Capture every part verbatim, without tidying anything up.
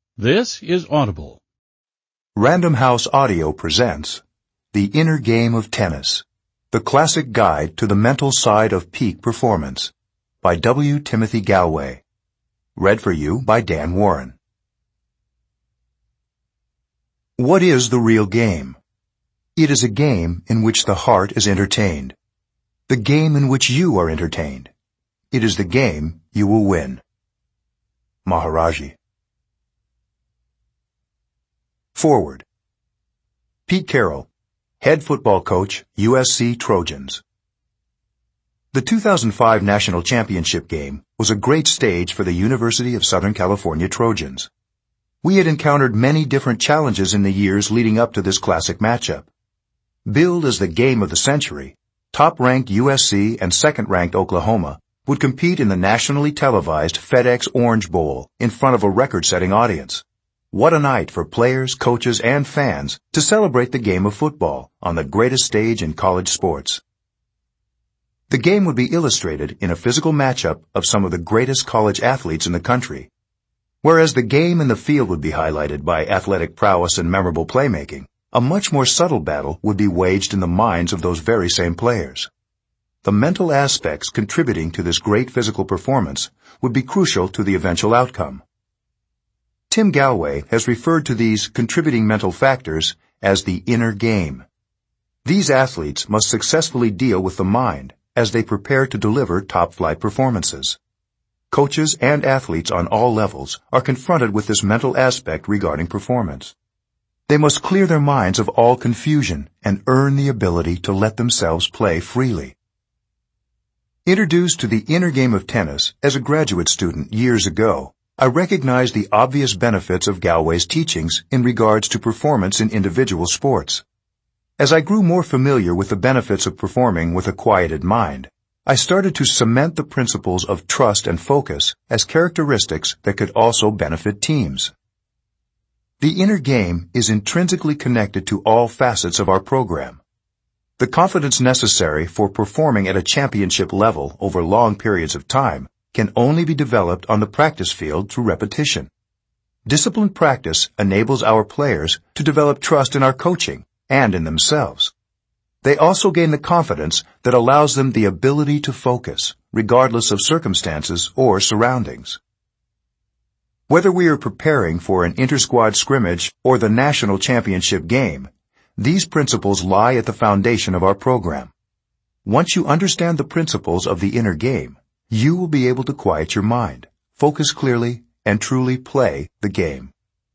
This is Audible. Random House Audio presents The Inner Game of Tennis, the classic guide to the mental side of peak performance, by W. Timothy Gallwey. Read for you by Dan Warren. What is the real game? It is a game in which the heart is entertained. The game in which you are entertained. It is the game you will win. Maharaji. Forward. Pete Carroll, head football coach, U S C Trojans. The two thousand five National Championship game was a great stage for the University of Southern California Trojans. We had encountered many different challenges in the years leading up to this classic matchup. Billed as the game of the century, top-ranked U S C and second-ranked Oklahoma would compete in the nationally televised FedEx Orange Bowl in front of a record-setting audience. What a night for players, coaches, and fans to celebrate the game of football on the greatest stage in college sports. The game would be illustrated in a physical matchup of some of the greatest college athletes in the country. Whereas the game and the field would be highlighted by athletic prowess and memorable playmaking, a much more subtle battle would be waged in the minds of those very same players. The mental aspects contributing to this great physical performance would be crucial to the eventual outcome. Tim Gallwey has referred to these contributing mental factors as the inner game. These athletes must successfully deal with the mind as they prepare to deliver top-flight performances. Coaches and athletes on all levels are confronted with this mental aspect regarding performance. They must clear their minds of all confusion and earn the ability to let themselves play freely. Introduced to the inner game of tennis as a graduate student years ago, I recognized the obvious benefits of Gallwey's teachings in regards to performance in individual sports. As I grew more familiar with the benefits of performing with a quieted mind, I started to cement the principles of trust and focus as characteristics that could also benefit teams. The inner game is intrinsically connected to all facets of our program. The confidence necessary for performing at a championship level over long periods of time can only be developed on the practice field through repetition. Disciplined practice enables our players to develop trust in our coaching and in themselves. They also gain the confidence that allows them the ability to focus, regardless of circumstances or surroundings. Whether we are preparing for an inter-squad scrimmage or the national championship game, these principles lie at the foundation of our program. Once you understand the principles of the inner game, you will be able to quiet your mind, focus clearly, and truly play the game.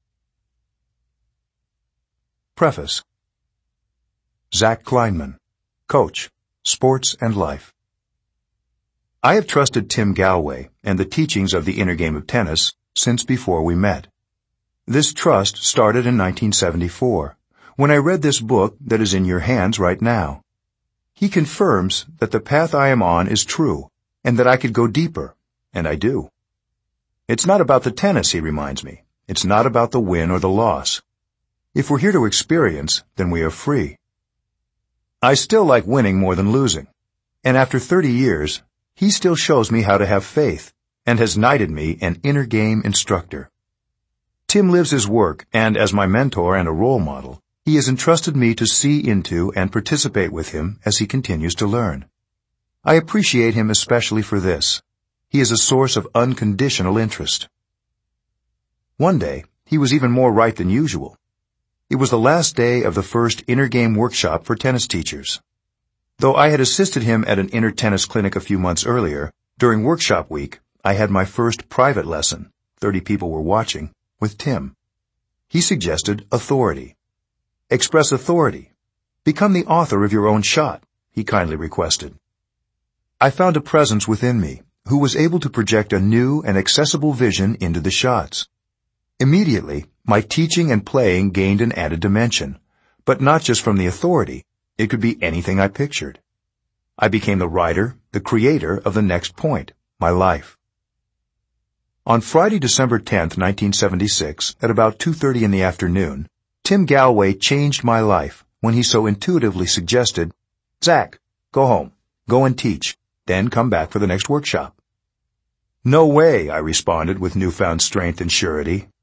Preface. Zach Kleinman, Coach, Sports and Life. I have trusted Tim Gallwey and the teachings of the inner game of tennis since before we met. This trust started in nineteen seventy-four, when I read this book that is in your hands right now. He confirms that the path I am on is true, and that I could go deeper, and I do. It's not about the tennis, he reminds me. It's not about the win or the loss. If we're here to experience, then we are free. I still like winning more than losing, and after thirty years, he still shows me how to have faith, and has knighted me an inner game instructor. Tim lives his work, and as my mentor and a role model, he has entrusted me to see into and participate with him as he continues to learn. I appreciate him especially for this. He is a source of unconditional interest. One day, he was even more right than usual. It was the last day of the first inner game workshop for tennis teachers. Though I had assisted him at an inner tennis clinic a few months earlier, during workshop week, I had my first private lesson, thirty people were watching, with Tim. He suggested authority. Express authority. Become the author of your own shot, he kindly requested. I found a presence within me who was able to project a new and accessible vision into the shots. Immediately, my teaching and playing gained an added dimension, but not just from the authority. It could be anything I pictured. I became the writer, the creator of the next point, my life. On Friday, December tenth, nineteen seventy-six, at about two thirty in the afternoon, Tim Gallwey changed my life when he so intuitively suggested, "Zach, go home, go and teach. Then come back for the next workshop." "No way," I responded with newfound strength and surety.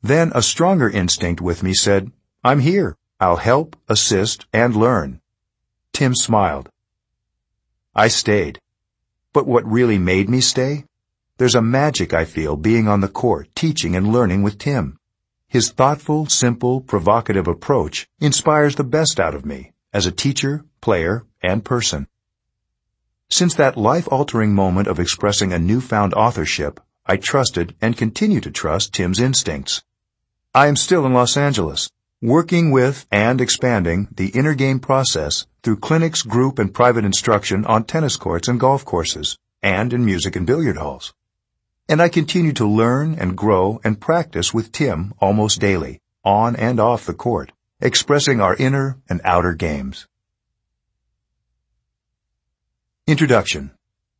Then a stronger instinct with me said, "I'm here. I'll help, assist, and learn." Tim smiled. I stayed. But what really made me stay? There's a magic I feel being on the court, teaching and learning with Tim. His thoughtful, simple, provocative approach inspires the best out of me as a teacher, player, and person. Since that life-altering moment of expressing a newfound authorship, I trusted and continue to trust Tim's instincts. I am still in Los Angeles, working with and expanding the inner game process through clinics, group, and private instruction on tennis courts and golf courses, and in music and billiard halls. And I continue to learn and grow and practice with Tim almost daily, on and off the court, expressing our inner and outer games. Introduction.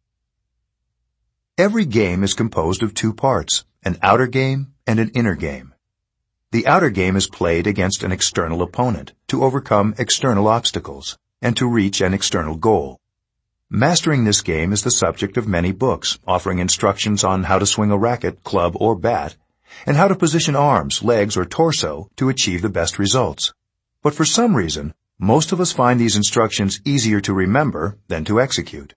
Every game is composed of two parts, an outer game and an inner game. The outer game is played against an external opponent to overcome external obstacles and to reach an external goal. Mastering this game is the subject of many books, offering instructions on how to swing a racket, club, or bat, and how to position arms, legs, or torso to achieve the best results. But for some reason, most of us find these instructions easier to remember than to execute.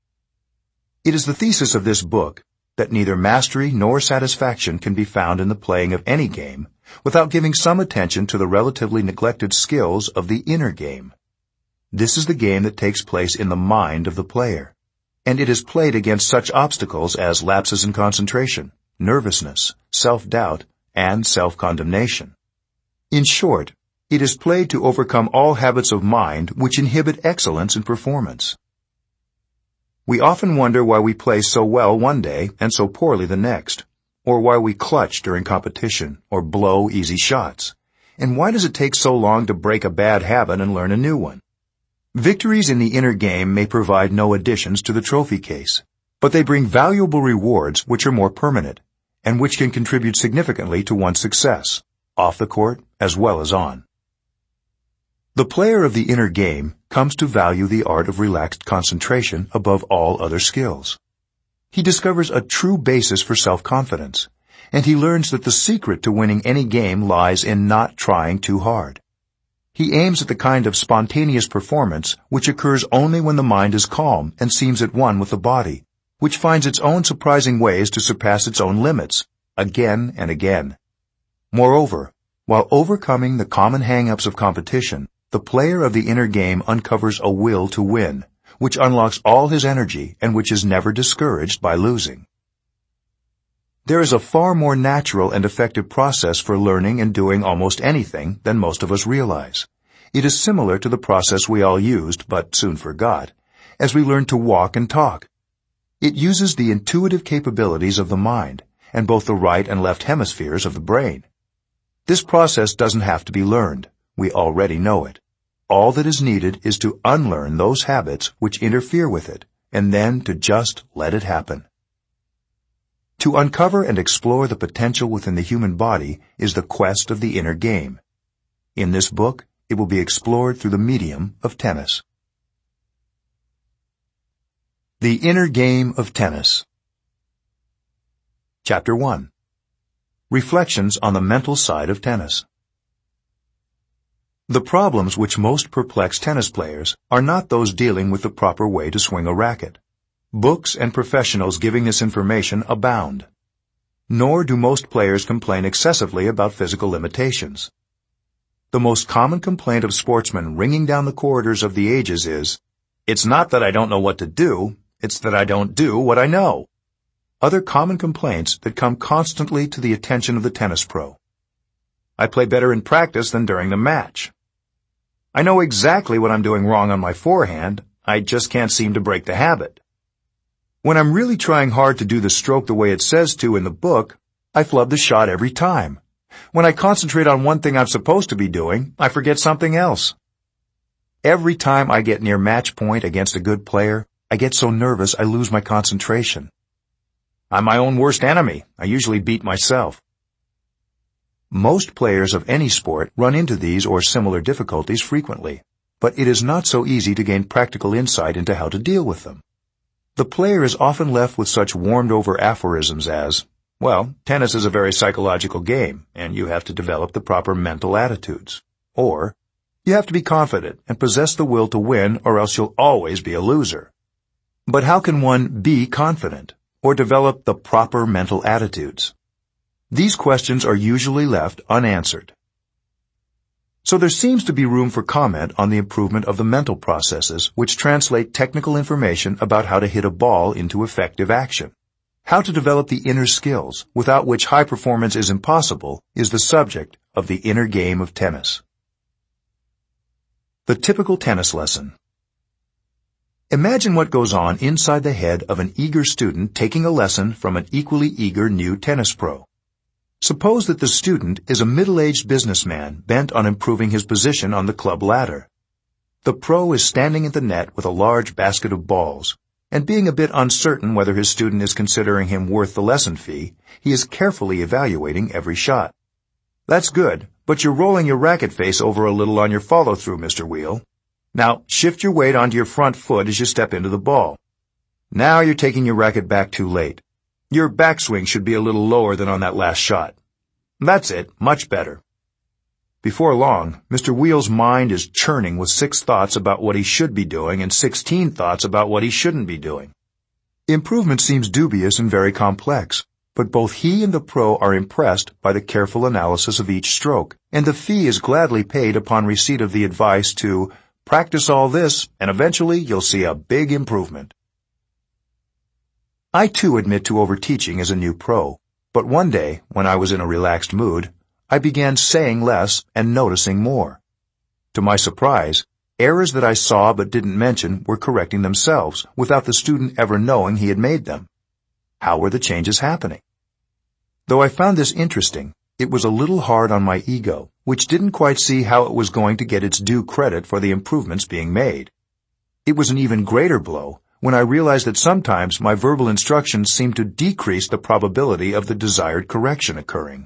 It is the thesis of this book that neither mastery nor satisfaction can be found in the playing of any game without giving some attention to the relatively neglected skills of the inner game. This is the game that takes place in the mind of the player, and it is played against such obstacles as lapses in concentration, nervousness, self-doubt, and self-condemnation. In short, it is played to overcome all habits of mind which inhibit excellence in performance. We often wonder why we play so well one day and so poorly the next, or why we clutch during competition or blow easy shots, and why does it take so long to break a bad habit and learn a new one? Victories in the inner game may provide no additions to the trophy case, but they bring valuable rewards which are more permanent, and which can contribute significantly to one's success, off the court as well as on. The player of the inner game comes to value the art of relaxed concentration above all other skills. He discovers a true basis for self-confidence, and he learns that the secret to winning any game lies in not trying too hard. He aims at the kind of spontaneous performance which occurs only when the mind is calm and seems at one with the body, which finds its own surprising ways to surpass its own limits, again and again. Moreover, while overcoming the common hang-ups of competition, the player of the inner game uncovers a will to win, which unlocks all his energy and which is never discouraged by losing. There is a far more natural and effective process for learning and doing almost anything than most of us realize. It is similar to the process we all used, but soon forgot, as we learned to walk and talk. It uses the intuitive capabilities of the mind, and both the right and left hemispheres of the brain. This process doesn't have to be learned. We already know it. All that is needed is to unlearn those habits which interfere with it, and then to just let it happen. To uncover and explore the potential within the human body is the quest of the inner game. In this book, it will be explored through the medium of tennis. The Inner Game of Tennis. Chapter one. Reflections on the Mental Side of Tennis. The problems which most perplex tennis players are not those dealing with the proper way to swing a racket. Books and professionals giving this information abound. Nor do most players complain excessively about physical limitations. The most common complaint of sportsmen ringing down the corridors of the ages is, "It's not that I don't know what to do, it's that I don't do what I know." Other common complaints that come constantly to the attention of the tennis pro. "I play better in practice than during the match. I know exactly what I'm doing wrong on my forehand, I just can't seem to break the habit. When I'm really trying hard to do the stroke the way it says to in the book, I flub the shot every time. When I concentrate on one thing I'm supposed to be doing, I forget something else. Every time I get near match point against a good player, I get so nervous I lose my concentration. I'm my own worst enemy. I usually beat myself." Most players of any sport run into these or similar difficulties frequently, but it is not so easy to gain practical insight into how to deal with them. The player is often left with such warmed-over aphorisms as, Well, tennis is a very psychological game, and you have to develop the proper mental attitudes. Or, you have to be confident and possess the will to win, or else you'll always be a loser. But how can one be confident, or develop the proper mental attitudes? These questions are usually left unanswered. So there seems to be room for comment on the improvement of the mental processes which translate technical information about how to hit a ball into effective action. How to develop the inner skills, without which high performance is impossible, is the subject of the inner game of tennis. The typical tennis lesson. Imagine what goes on inside the head of an eager student taking a lesson from an equally eager new tennis pro. Suppose that the student is a middle-aged businessman bent on improving his position on the club ladder. The pro is standing at the net with a large basket of balls, and being a bit uncertain whether his student is considering him worth the lesson fee, he is carefully evaluating every shot. That's good, but you're rolling your racket face over a little on your follow-through, Mister Wheel. Now, shift your weight onto your front foot as you step into the ball. Now you're taking your racket back too late. Your backswing should be a little lower than on that last shot. That's it, much better. Before long, Mister Wheel's mind is churning with six thoughts about what he should be doing and sixteen thoughts about what he shouldn't be doing. Improvement seems dubious and very complex, but both he and the pro are impressed by the careful analysis of each stroke, and the fee is gladly paid upon receipt of the advice to practice all this, and eventually you'll see a big improvement. I too admit to overteaching as a new pro, but one day, when I was in a relaxed mood, I began saying less and noticing more. To my surprise, errors that I saw but didn't mention were correcting themselves without the student ever knowing he had made them. How were the changes happening? Though I found this interesting, it was a little hard on my ego, which didn't quite see how it was going to get its due credit for the improvements being made. It was an even greater blow when I realized that sometimes my verbal instructions seemed to decrease the probability of the desired correction occurring.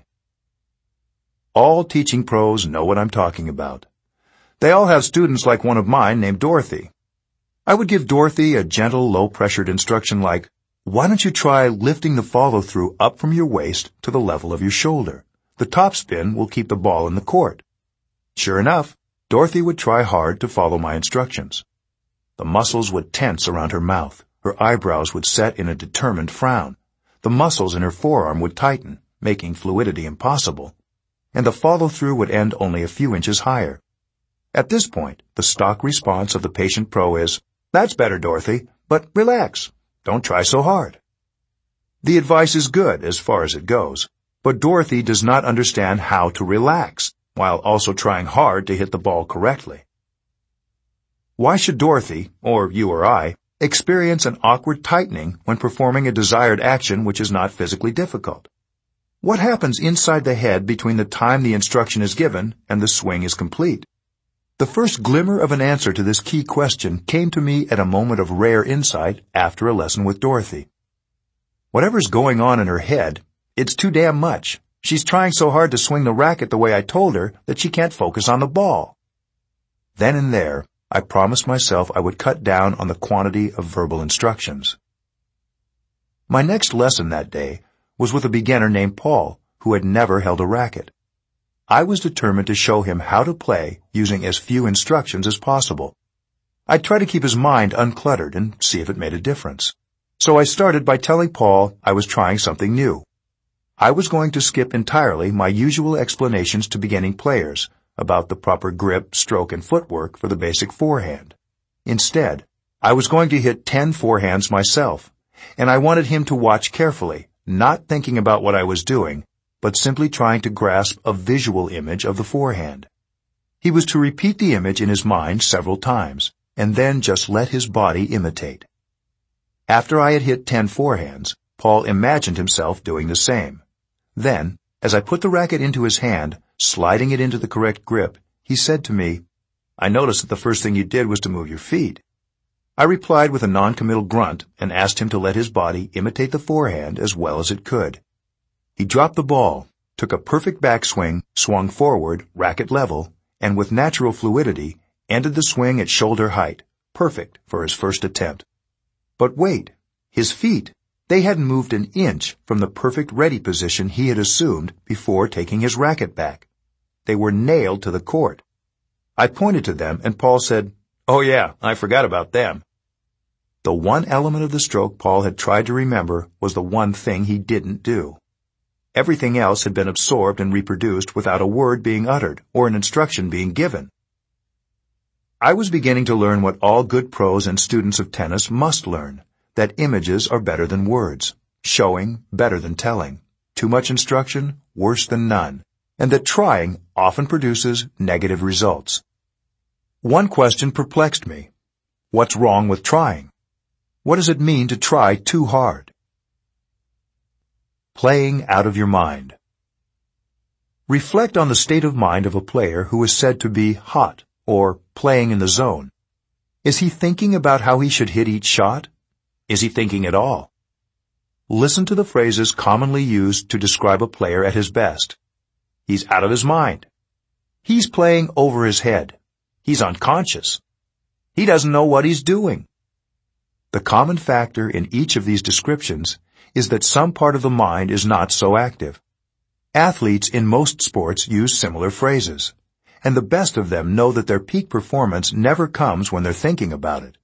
All teaching pros know what I'm talking about. They all have students like one of mine named Dorothy. I would give Dorothy a gentle, low-pressured instruction like, why don't you try lifting the follow-through up from your waist to the level of your shoulder? The topspin will keep the ball in the court. Sure enough, Dorothy would try hard to follow my instructions. The muscles would tense around her mouth, her eyebrows would set in a determined frown, the muscles in her forearm would tighten, making fluidity impossible, and the follow-through would end only a few inches higher. At this point, the stock response of the patient pro is, that's better, Dorothy, but relax, don't try so hard. The advice is good as far as it goes, but Dorothy does not understand how to relax, while also trying hard to hit the ball correctly. Why should Dorothy, or you or I, experience an awkward tightening when performing a desired action which is not physically difficult? What happens inside the head between the time the instruction is given and the swing is complete? The first glimmer of an answer to this key question came to me at a moment of rare insight after a lesson with Dorothy. Whatever's going on in her head, it's too damn much. She's trying so hard to swing the racket the way I told her that she can't focus on the ball. Then and there, I promised myself I would cut down on the quantity of verbal instructions. My next lesson that day was with a beginner named Paul, who had never held a racket. I was determined to show him how to play using as few instructions as possible. I'd try to keep his mind uncluttered and see if it made a difference. So I started by telling Paul I was trying something new. I was going to skip entirely my usual explanations to beginning players about the proper grip, stroke, and footwork for the basic forehand. Instead, I was going to hit ten forehands myself, and I wanted him to watch carefully, not thinking about what I was doing, but simply trying to grasp a visual image of the forehand. He was to repeat the image in his mind several times, and then just let his body imitate. After I had hit ten forehands, Paul imagined himself doing the same. Then, as I put the racket into his hand, sliding it into the correct grip, he said to me, I noticed that the first thing you did was to move your feet. I replied with a non-committal grunt and asked him to let his body imitate the forehand as well as it could. He dropped the ball, took a perfect backswing, swung forward, racket level, and with natural fluidity, ended the swing at shoulder height, perfect for his first attempt. But wait, his feet! They hadn't moved an inch from the perfect ready position he had assumed before taking his racket back. They were nailed to the court. I pointed to them, and Paul said, "Oh yeah, I forgot about them." The one element of the stroke Paul had tried to remember was the one thing he didn't do. Everything else had been absorbed and reproduced without a word being uttered or an instruction being given. I was beginning to learn what all good pros and students of tennis must learn, that images are better than words, showing better than telling, too much instruction worse than none, and that trying often produces negative results. One question perplexed me. What's wrong with trying? What does it mean to try too hard? Playing out of your mind. Reflect on the state of mind of a player who is said to be hot or playing in the zone. Is he thinking about how he should hit each shot? Is he thinking at all? Listen to the phrases commonly used to describe a player at his best. He's out of his mind. He's playing over his head. He's unconscious. He doesn't know what he's doing. The common factor in each of these descriptions is that some part of the mind is not so active. Athletes in most sports use similar phrases, and the best of them know that their peak performance never comes when they're thinking about it.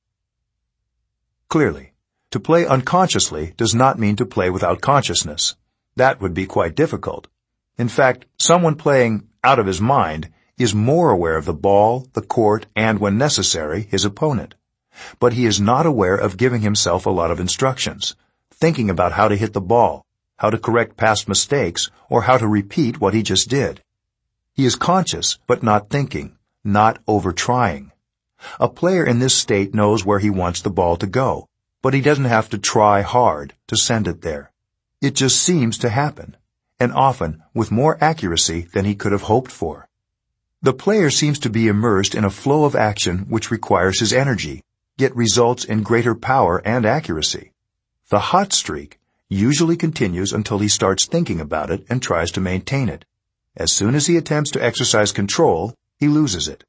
Clearly, to play unconsciously does not mean to play without consciousness. That would be quite difficult. In fact, someone playing out of his mind is more aware of the ball, the court, and, when necessary, his opponent. But he is not aware of giving himself a lot of instructions, thinking about how to hit the ball, how to correct past mistakes, or how to repeat what he just did. He is conscious, but not thinking, not over-trying. A player in this state knows where he wants the ball to go, but he doesn't have to try hard to send it there. It just seems to happen, and often with more accuracy than he could have hoped for. The player seems to be immersed in a flow of action which requires his energy, yet results in greater power and accuracy. The hot streak usually continues until he starts thinking about it and tries to maintain it. As soon as he attempts to exercise control, he loses it.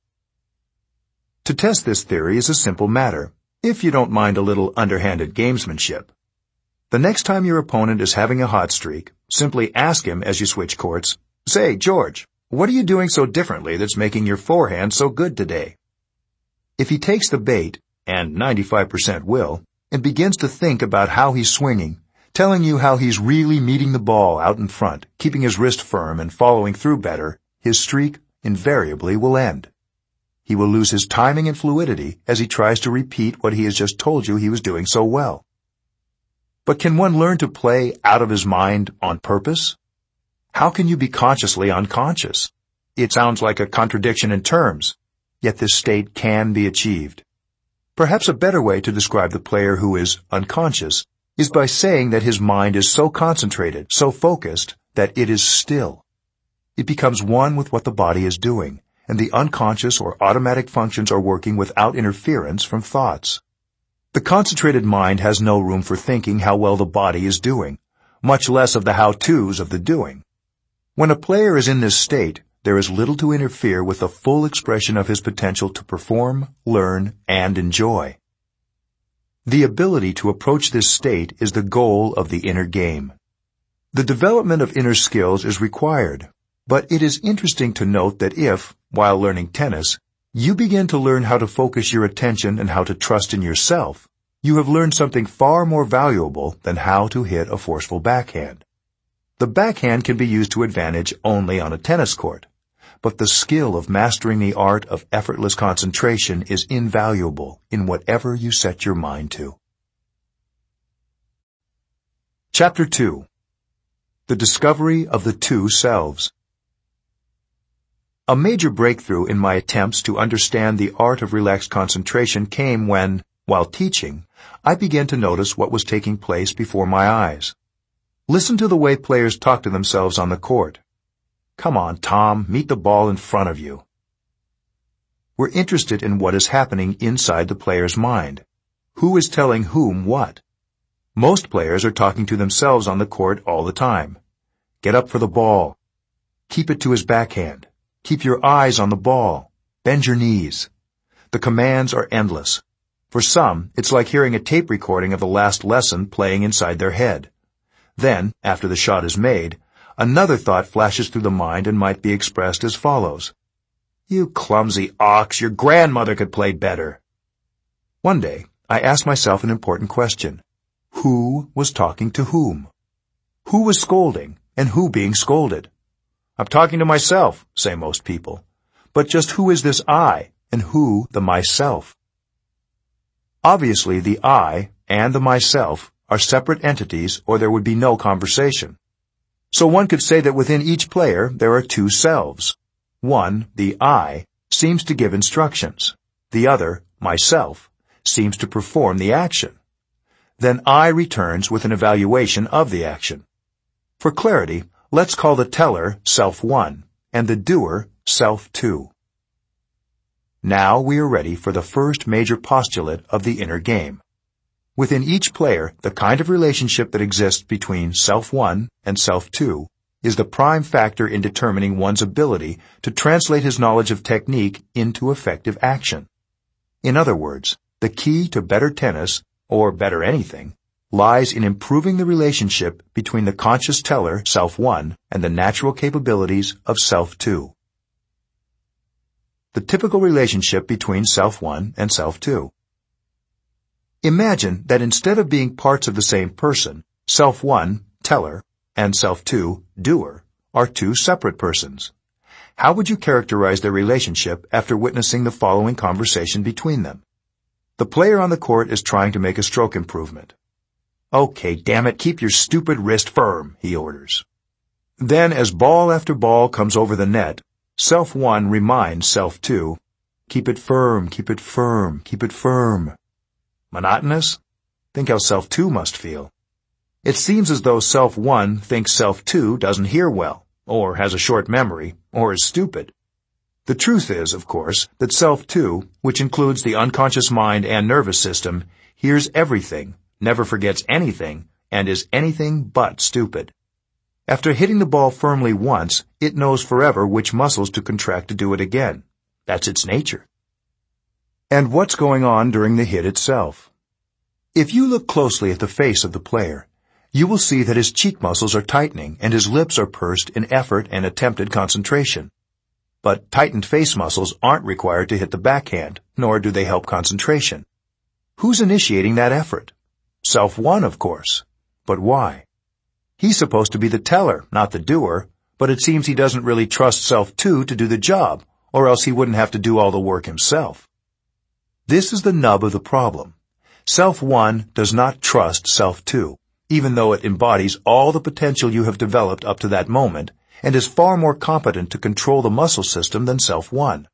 To test this theory is a simple matter, if you don't mind a little underhanded gamesmanship. The next time your opponent is having a hot streak, simply ask him as you switch courts, "Say, George, what are you doing so differently that's making your forehand so good today?" If he takes the bait, and ninety-five percent will, and begins to think about how he's swinging, telling you how he's really meeting the ball out in front, keeping his wrist firm and following through better, his streak invariably will end. He will lose his timing and fluidity as he tries to repeat what he has just told you he was doing so well. But can one learn to play out of his mind on purpose? How can you be consciously unconscious? It sounds like a contradiction in terms, yet this state can be achieved. Perhaps a better way to describe the player who is unconscious is by saying that his mind is so concentrated, so focused, that it is still. It becomes one with what the body is doing, and the unconscious or automatic functions are working without interference from thoughts. The concentrated mind has no room for thinking how well the body is doing, much less of the how-tos of the doing. When a player is in this state, there is little to interfere with the full expression of his potential to perform, learn, and enjoy. The ability to approach this state is the goal of the inner game. The development of inner skills is required, but it is interesting to note that if, while learning tennis, you begin to learn how to focus your attention and how to trust in yourself, you have learned something far more valuable than how to hit a forceful backhand. The backhand can be used to advantage only on a tennis court, but the skill of mastering the art of effortless concentration is invaluable in whatever you set your mind to. Chapter two. The Discovery of the Two Selves. A major breakthrough in my attempts to understand the art of relaxed concentration came when, while teaching, I began to notice what was taking place before my eyes. Listen to the way players talk to themselves on the court. "Come on, Tom, meet the ball in front of you." We're interested in what is happening inside the player's mind. Who is telling whom what? Most players are talking to themselves on the court all the time. Get up for the ball. Keep it to his backhand. Keep your eyes on the ball. Bend your knees. The commands are endless. For some, it's like hearing a tape recording of the last lesson playing inside their head. Then, after the shot is made, another thought flashes through the mind and might be expressed as follows. You clumsy ox, your grandmother could play better. One day, I asked myself an important question. Who was talking to whom? Who was scolding, and who being scolded? I'm talking to myself, say most people. But just who is this I, and who the myself? Obviously, the I and the myself are separate entities, or there would be no conversation. So one could say that within each player there are two selves. One, the I, seems to give instructions. The other, myself, seems to perform the action. Then I returns with an evaluation of the action. For clarity, let's call the teller self one and the doer self two. Now we are ready for the first major postulate of the inner game. Within each player, the kind of relationship that exists between self one and self two is the prime factor in determining one's ability to translate his knowledge of technique into effective action. In other words, the key to better tennis, or better anything, lies in improving the relationship between the conscious teller, self one, and the natural capabilities of self two. The typical relationship between self one and self two. Imagine that instead of being parts of the same person, self one, teller, and self two, doer, are two separate persons. How would you characterize their relationship after witnessing the following conversation between them? The player on the court is trying to make a stroke improvement. Okay, damn it, keep your stupid wrist firm, he orders. Then, as ball after ball comes over the net, self one reminds self two, keep it firm, keep it firm, keep it firm. Monotonous? Think how self two must feel. It seems as though self one thinks self two doesn't hear well, or has a short memory, or is stupid. The truth is, of course, that self two, which includes the unconscious mind and nervous system, hears everything, never forgets anything, and is anything but stupid. After hitting the ball firmly once, it knows forever which muscles to contract to do it again. That's its nature. And what's going on during the hit itself? If you look closely at the face of the player, you will see that his cheek muscles are tightening and his lips are pursed in effort and attempted concentration. But tightened face muscles aren't required to hit the backhand, nor do they help concentration. Who's initiating that effort? Self one, of course. But why? He's supposed to be the teller, not the doer, but it seems he doesn't really trust self two to do the job, or else he wouldn't have to do all the work himself. This is the nub of the problem. Self one does not trust self two, even though it embodies all the potential you have developed up to that moment, and is far more competent to control the muscle system than self one.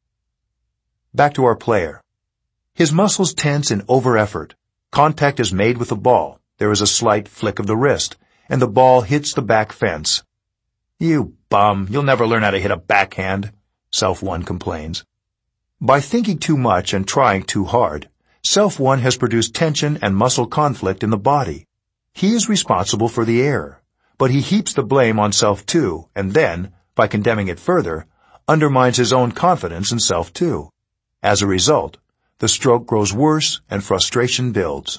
Back to our player. His muscles tense in over-effort. Contact is made with the ball. There is a slight flick of the wrist, and the ball hits the back fence. You bum, you'll never learn how to hit a backhand, self one complains. By thinking too much and trying too hard, self one has produced tension and muscle conflict in the body. He is responsible for the error, but he heaps the blame on self two, and then, by condemning it further, undermines his own confidence in self two. As a result, the stroke grows worse and frustration builds.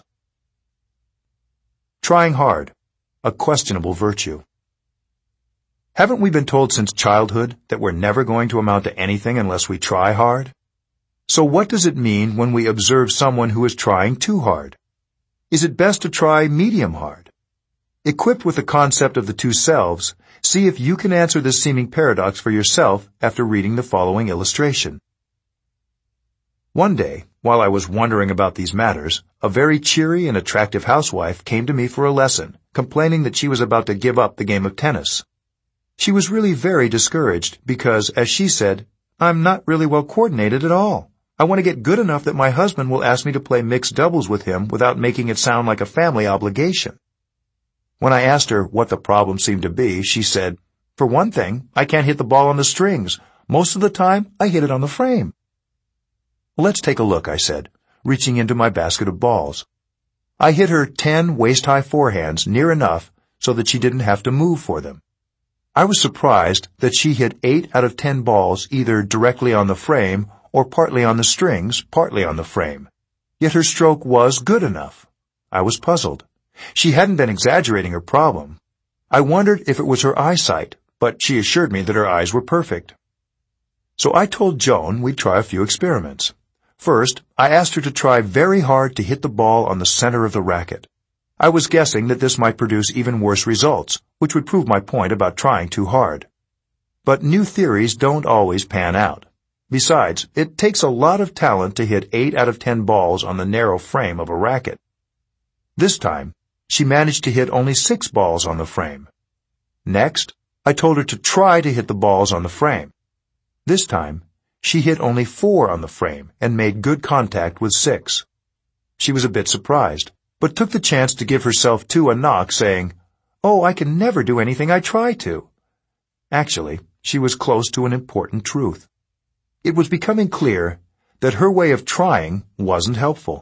Trying hard, a questionable virtue. Haven't we been told since childhood that we're never going to amount to anything unless we try hard? So what does it mean when we observe someone who is trying too hard? Is it best to try medium hard? Equipped with the concept of the two selves, see if you can answer this seeming paradox for yourself after reading the following illustration. One day, while I was wondering about these matters, a very cheery and attractive housewife came to me for a lesson, complaining that she was about to give up the game of tennis. She was really very discouraged because, as she said, I'm not really well coordinated at all. I want to get good enough that my husband will ask me to play mixed doubles with him without making it sound like a family obligation. When I asked her what the problem seemed to be, she said, For one thing, I can't hit the ball on the strings. Most of the time, I hit it on the frame. Let's take a look, I said, reaching into my basket of balls. I hit her ten waist-high forehands near enough so that she didn't have to move for them. I was surprised that she hit eight out of ten balls either directly on the frame or partly on the strings, partly on the frame. Yet her stroke was good enough. I was puzzled. She hadn't been exaggerating her problem. I wondered if it was her eyesight, but she assured me that her eyes were perfect. So I told Joan we'd try a few experiments. First, I asked her to try very hard to hit the ball on the center of the racket. I was guessing that this might produce even worse results, which would prove my point about trying too hard. But new theories don't always pan out. Besides, it takes a lot of talent to hit eight out of ten balls on the narrow frame of a racket. This time, she managed to hit only six balls on the frame. Next, I told her to try to hit the balls on the frame. This time, she hit only four on the frame and made good contact with six. She was a bit surprised, but took the chance to give herself two a knock, saying, "Oh, I can never do anything I try to." Actually, she was close to an important truth. It was becoming clear that her way of trying wasn't helpful.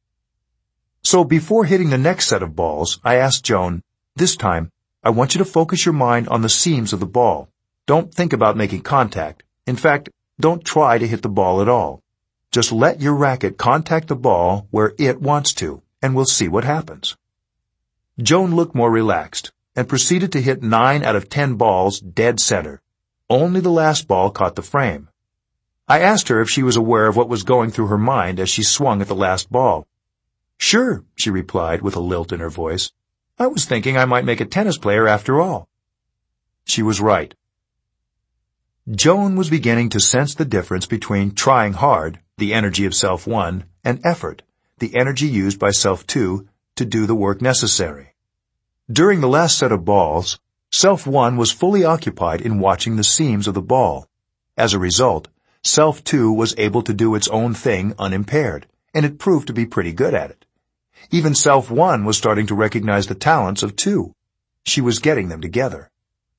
So before hitting the next set of balls, I asked Joan, "This time, I want you to focus your mind on the seams of the ball. Don't think about making contact. In fact, don't try to hit the ball at all. Just let your racket contact the ball where it wants to, and we'll see what happens." Joan looked more relaxed and proceeded to hit nine out of ten balls dead center. Only the last ball caught the frame. I asked her if she was aware of what was going through her mind as she swung at the last ball. "Sure," she replied with a lilt in her voice. "I was thinking I might make a tennis player after all." She was right. Joan was beginning to sense the difference between trying hard, the energy of self one, and effort, the energy used by self two, to do the work necessary. During the last set of balls, self one was fully occupied in watching the seams of the ball. As a result, self two was able to do its own thing unimpaired, and it proved to be pretty good at it. Even self one was starting to recognize the talents of two. She was getting them together.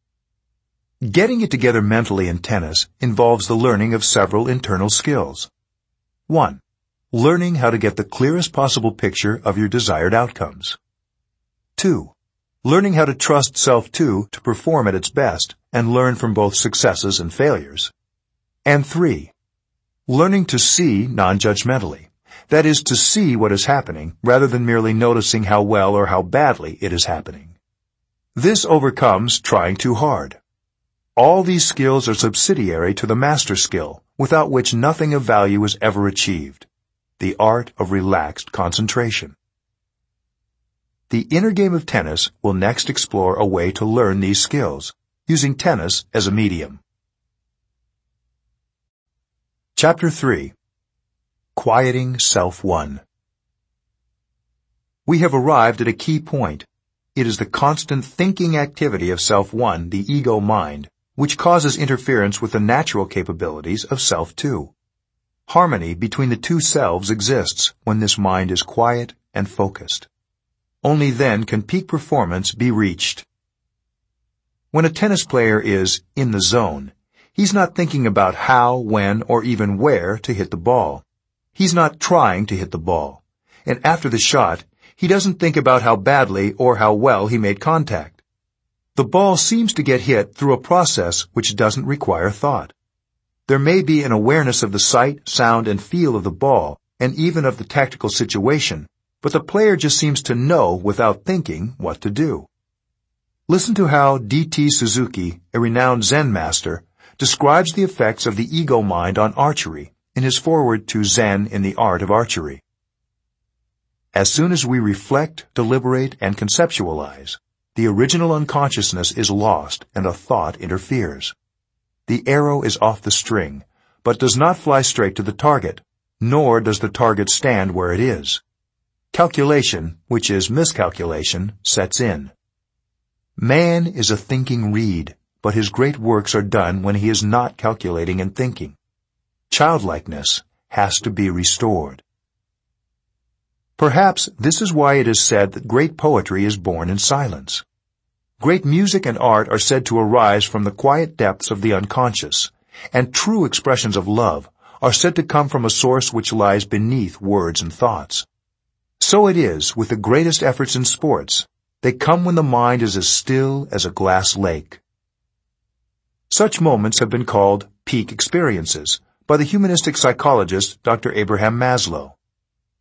Getting it together mentally in tennis involves the learning of several internal skills. One, learning how to get the clearest possible picture of your desired outcomes. Two, learning how to trust self two to perform at its best and learn from both successes and failures. And three, learning to see non-judgmentally. That is, to see what is happening rather than merely noticing how well or how badly it is happening. This overcomes trying too hard. All these skills are subsidiary to the master skill, without which nothing of value is ever achieved, the art of relaxed concentration. The inner game of tennis will next explore a way to learn these skills, using tennis as a medium. Chapter three. Quieting Self One. We have arrived at a key point. It is the constant thinking activity of Self One, the ego mind, which causes interference with the natural capabilities of Self Two. Harmony between the two selves exists when this mind is quiet and focused. Only then can peak performance be reached. When a tennis player is in the zone, he's not thinking about how, when, or even where to hit the ball. He's not trying to hit the ball. And after the shot, he doesn't think about how badly or how well he made contact. The ball seems to get hit through a process which doesn't require thought. There may be an awareness of the sight, sound, and feel of the ball, and even of the tactical situation, but the player just seems to know without thinking what to do. Listen to how D T Suzuki, a renowned Zen master, describes the effects of the ego mind on archery in his foreword to Zen in the Art of Archery. As soon as we reflect, deliberate, and conceptualize, the original unconsciousness is lost and a thought interferes. The arrow is off the string, but does not fly straight to the target, nor does the target stand where it is. Calculation, which is miscalculation, sets in. Man is a thinking reed, but his great works are done when he is not calculating and thinking. Childlikeness has to be restored. Perhaps this is why it is said that great poetry is born in silence. Great music and art are said to arise from the quiet depths of the unconscious, and true expressions of love are said to come from a source which lies beneath words and thoughts. So it is with the greatest efforts in sports. They come when the mind is as still as a glass lake. Such moments have been called peak experiences by the humanistic psychologist Doctor Abraham Maslow.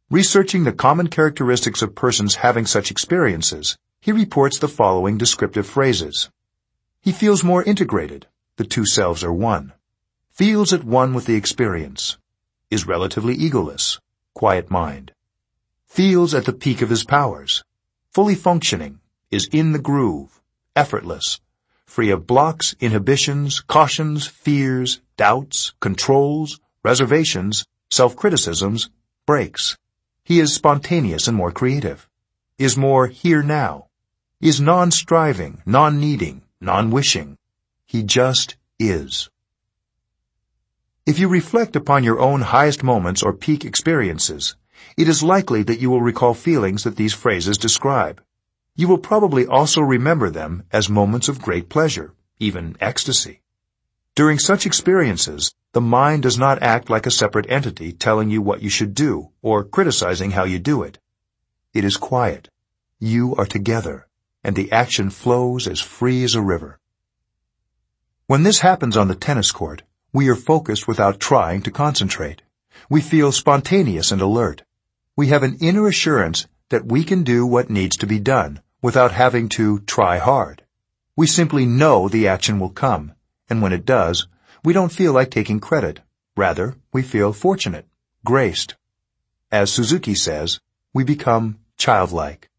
Researching the common characteristics of persons having such experiences, he reports the following descriptive phrases. He feels more integrated. The two selves are one. Feels at one with the experience. Is relatively egoless. Quiet mind. Feels at the peak of his powers. Fully functioning. Is in the groove. Effortless. Free of blocks, inhibitions, cautions, fears, doubts, controls, reservations, self-criticisms, breaks. He is spontaneous and more creative. Is more here now. Is non-striving, non-needing, non-wishing. He just is. If you reflect upon your own highest moments or peak experiences, it is likely that you will recall feelings that these phrases describe. You will probably also remember them as moments of great pleasure, even ecstasy. During such experiences, the mind does not act like a separate entity telling you what you should do or criticizing how you do it. It is quiet. You are together, and the action flows as free as a river. When this happens on the tennis court, we are focused without trying to concentrate. We feel spontaneous and alert. We have an inner assurance that we can do what needs to be done without having to try hard. We simply know the action will come, and when it does, we don't feel like taking credit. Rather, we feel fortunate, graced. As Suzuki says, we become childlike.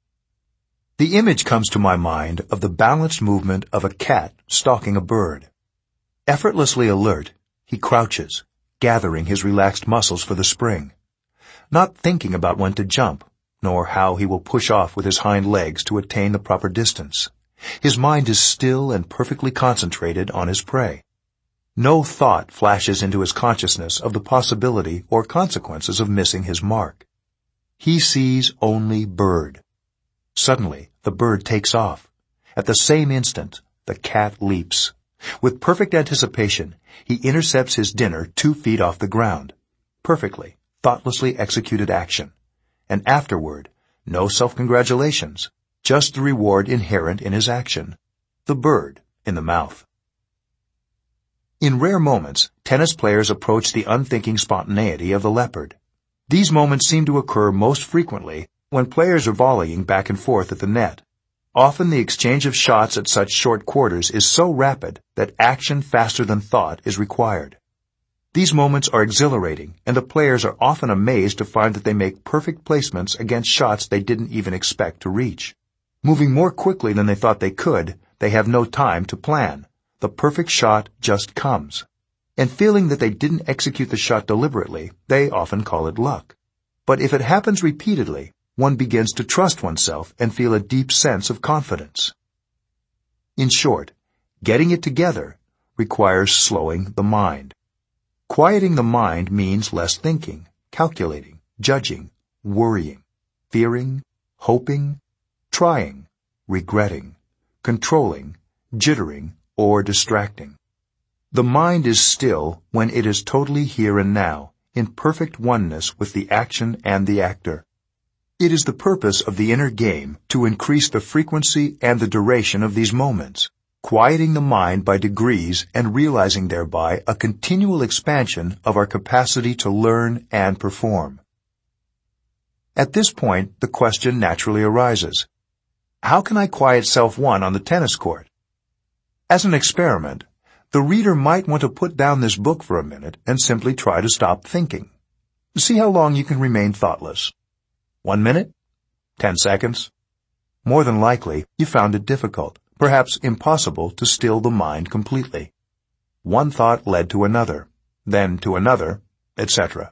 The image comes to my mind of the balanced movement of a cat stalking a bird. Effortlessly alert, he crouches, gathering his relaxed muscles for the spring, not thinking about when to jump, nor how he will push off with his hind legs to attain the proper distance. His mind is still and perfectly concentrated on his prey. No thought flashes into his consciousness of the possibility or consequences of missing his mark. He sees only bird. Suddenly, the bird takes off. At the same instant, the cat leaps. With perfect anticipation, he intercepts his dinner two feet off the ground. Perfectly, thoughtlessly executed action. And afterward, no self-congratulations, just the reward inherent in his action. The bird in the mouth. In rare moments, tennis players approach the unthinking spontaneity of the leopard. These moments seem to occur most frequently when players are volleying back and forth at the net. Often the exchange of shots at such short quarters is so rapid that action faster than thought is required. These moments are exhilarating, and the players are often amazed to find that they make perfect placements against shots they didn't even expect to reach. Moving more quickly than they thought they could, they have no time to plan. The perfect shot just comes. And feeling that they didn't execute the shot deliberately, they often call it luck. But if it happens repeatedly, one begins to trust oneself and feel a deep sense of confidence. In short, getting it together requires slowing the mind. Quieting the mind means less thinking, calculating, judging, worrying, fearing, hoping, trying, regretting, controlling, jittering, or distracting. The mind is still when it is totally here and now, in perfect oneness with the action and the actor. It is the purpose of the inner game to increase the frequency and the duration of these moments, quieting the mind by degrees and realizing thereby a continual expansion of our capacity to learn and perform. At this point, the question naturally arises: how can I quiet self one on the tennis court? As an experiment, the reader might want to put down this book for a minute and simply try to stop thinking. See how long you can remain thoughtless. One minute? Ten seconds? More than likely, you found it difficult, perhaps impossible, to still the mind completely. One thought led to another, then to another, et cetera.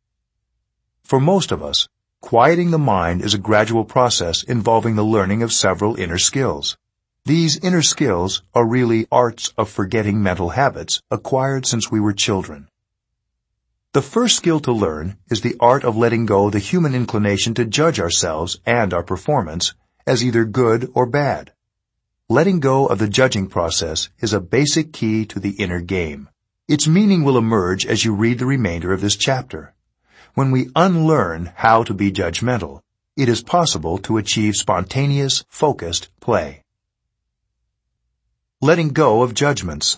For most of us, quieting the mind is a gradual process involving the learning of several inner skills. These inner skills are really arts of forgetting mental habits acquired since we were children. The first skill to learn is the art of letting go the human inclination to judge ourselves and our performance as either good or bad. Letting go of the judging process is a basic key to the inner game. Its meaning will emerge as you read the remainder of this chapter. When we unlearn how to be judgmental, it is possible to achieve spontaneous, focused play. Letting go of judgments.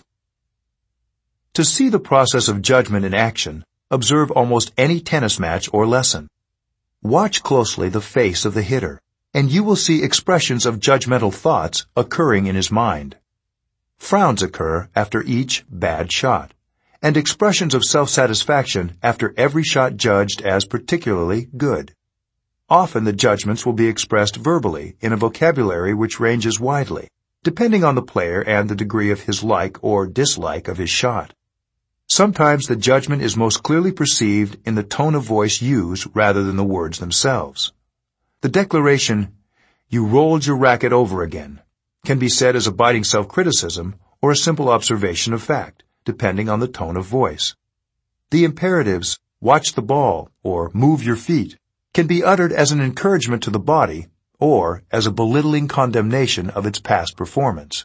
To see the process of judgment in action, observe almost any tennis match or lesson. Watch closely the face of the hitter, and you will see expressions of judgmental thoughts occurring in his mind. Frowns occur after each bad shot, and expressions of self-satisfaction after every shot judged as particularly good. Often the judgments will be expressed verbally in a vocabulary which ranges widely, depending on the player and the degree of his like or dislike of his shot. Sometimes the judgment is most clearly perceived in the tone of voice used rather than the words themselves. The declaration, "You rolled your racket over again," can be said as a biting self-criticism or a simple observation of fact, depending on the tone of voice. The imperatives, "Watch the ball," or "Move your feet," can be uttered as an encouragement to the body or as a belittling condemnation of its past performance.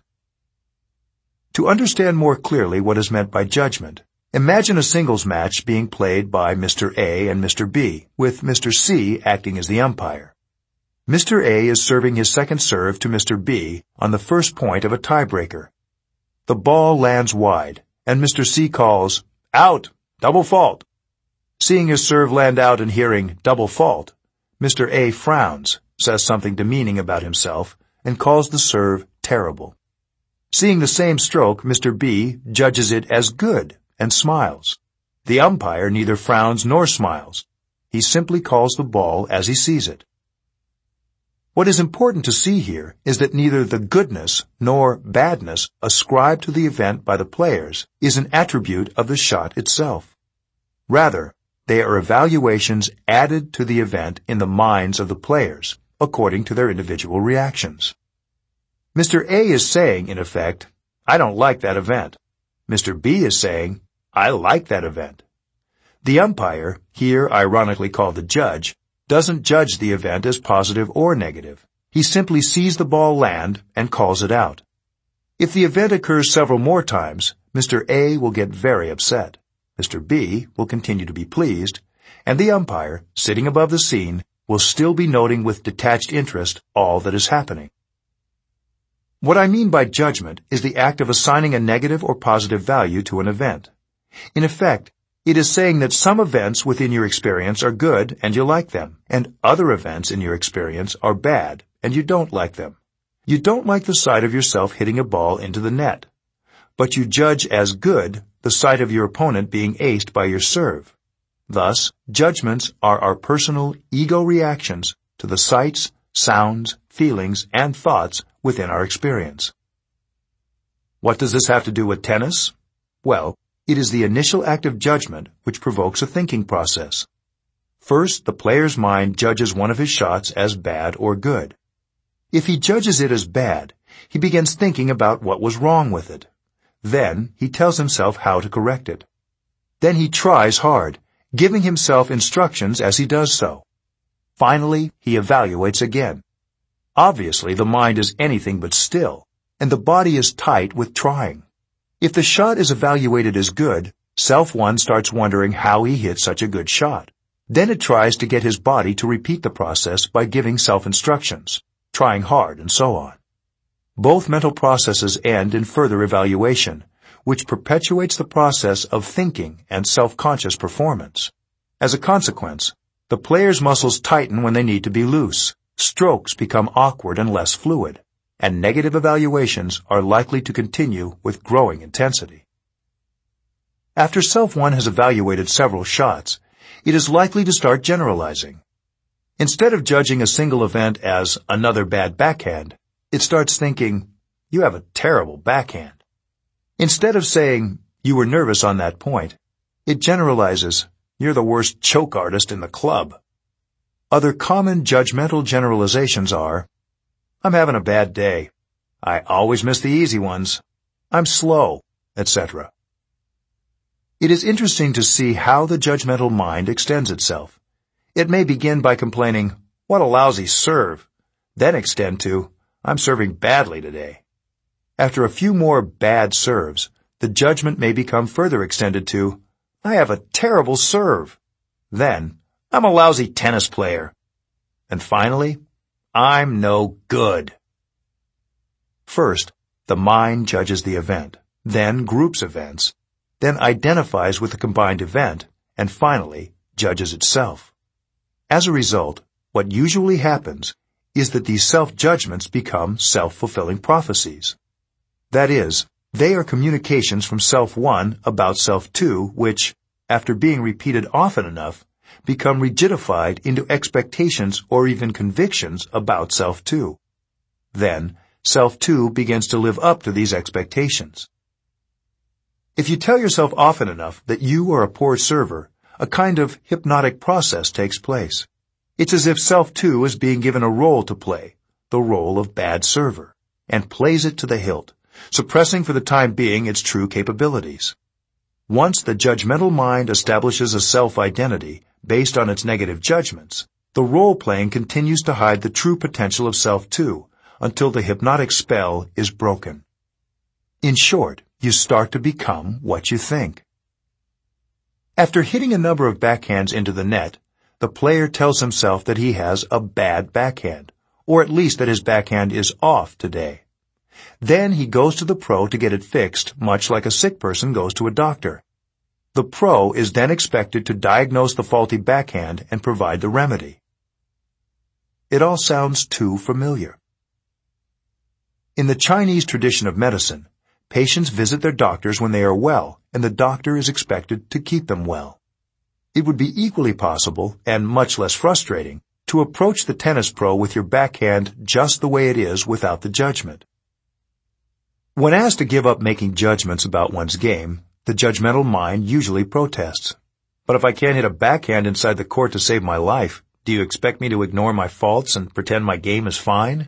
To understand more clearly what is meant by judgment, imagine a singles match being played by Mister A and Mister B, with Mister C acting as the umpire. Mister A is serving his second serve to Mister B on the first point of a tiebreaker. The ball lands wide, and Mister C calls, "Out! Double fault!" Seeing his serve land out and hearing "double fault," Mister A frowns, says something demeaning about himself, and calls the serve terrible. Seeing the same stroke, Mister B judges it as good and smiles. The umpire neither frowns nor smiles. He simply calls the ball as he sees it. What is important to see here is that neither the goodness nor badness ascribed to the event by the players is an attribute of the shot itself. Rather, they are evaluations added to the event in the minds of the players, according to their individual reactions. Mister A is saying, in effect, "I don't like that event." Mister B is saying, "I like that event." The umpire, here ironically called the judge, doesn't judge the event as positive or negative. He simply sees the ball land and calls it out. If the event occurs several more times, Mister A will get very upset. Mister B will continue to be pleased, and the umpire, sitting above the scene, will still be noting with detached interest all that is happening. What I mean by judgment is the act of assigning a negative or positive value to an event. In effect, it is saying that some events within your experience are good and you like them, and other events in your experience are bad and you don't like them. You don't like the sight of yourself hitting a ball into the net, but you judge as good the sight of your opponent being aced by your serve. Thus, judgments are our personal ego reactions to the sights, sounds, feelings, and thoughts within our experience. What does this have to do with tennis? Well, it is the initial act of judgment which provokes a thinking process. First, the player's mind judges one of his shots as bad or good. If he judges it as bad, he begins thinking about what was wrong with it. Then, he tells himself how to correct it. Then he tries hard, giving himself instructions as he does so. Finally, he evaluates again. Obviously, the mind is anything but still, and the body is tight with trying. If the shot is evaluated as good, Self One starts wondering how he hit such a good shot. Then it tries to get his body to repeat the process by giving self-instructions, trying hard, and so on. Both mental processes end in further evaluation, which perpetuates the process of thinking and self-conscious performance. As a consequence, the player's muscles tighten when they need to be loose, strokes become awkward and less fluid, and negative evaluations are likely to continue with growing intensity. After Self One has evaluated several shots, it is likely to start generalizing. Instead of judging a single event as another bad backhand, it starts thinking, "You have a terrible backhand." Instead of saying, "You were nervous on that point," it generalizes, "You're the worst choke artist in the club." Other common judgmental generalizations are, "I'm having a bad day. I always miss the easy ones. I'm slow," et cetera. It is interesting to see how the judgmental mind extends itself. It may begin by complaining, "What a lousy serve," then extend to, "I'm serving badly today." After a few more bad serves, the judgment may become further extended to, "I have a terrible serve." Then, "I'm a lousy tennis player." And finally, "I'm no good." First, the mind judges the event, then groups events, then identifies with the combined event, and finally judges itself. As a result, what usually happens is that these self-judgments become self-fulfilling prophecies. That is, they are communications from Self one about Self two which, after being repeated often enough, become rigidified into expectations or even convictions about Self two. Then, Self two begins to live up to these expectations. If you tell yourself often enough that you are a poor server, a kind of hypnotic process takes place. It's as if Self two is being given a role to play, the role of bad server, and plays it to the hilt, suppressing for the time being its true capabilities. Once the judgmental mind establishes a self-identity based on its negative judgments, the role-playing continues to hide the true potential of Self two until the hypnotic spell is broken. In short, you start to become what you think. After hitting a number of backhands into the net, the player tells himself that he has a bad backhand, or at least that his backhand is off today. Then he goes to the pro to get it fixed, much like a sick person goes to a doctor. The pro is then expected to diagnose the faulty backhand and provide the remedy. It all sounds too familiar. In the Chinese tradition of medicine, patients visit their doctors when they are well, and the doctor is expected to keep them well. It would be equally possible, and much less frustrating, to approach the tennis pro with your backhand just the way it is without the judgment. When asked to give up making judgments about one's game, the judgmental mind usually protests. But if I can't hit a backhand inside the court to save my life, do you expect me to ignore my faults and pretend my game is fine?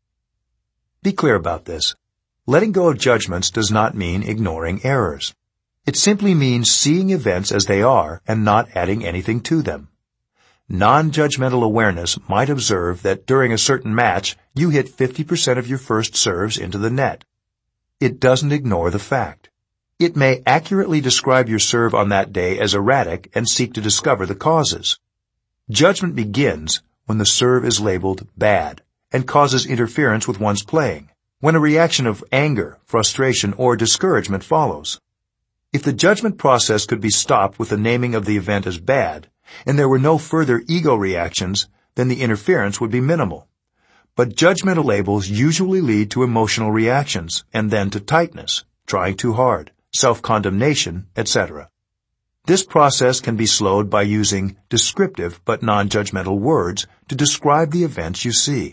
Be clear about this. Letting go of judgments does not mean ignoring errors. It simply means seeing events as they are and not adding anything to them. Non-judgmental awareness might observe that during a certain match you hit fifty percent of your first serves into the net. It doesn't ignore the fact. It may accurately describe your serve on that day as erratic and seek to discover the causes. Judgment begins when the serve is labeled bad and causes interference with one's playing, when a reaction of anger, frustration, or discouragement follows. If the judgment process could be stopped with the naming of the event as bad, and there were no further ego reactions, then the interference would be minimal. But judgmental labels usually lead to emotional reactions, and then to tightness, trying too hard, self-condemnation, et cetera. This process can be slowed by using descriptive but non-judgmental words to describe the events you see.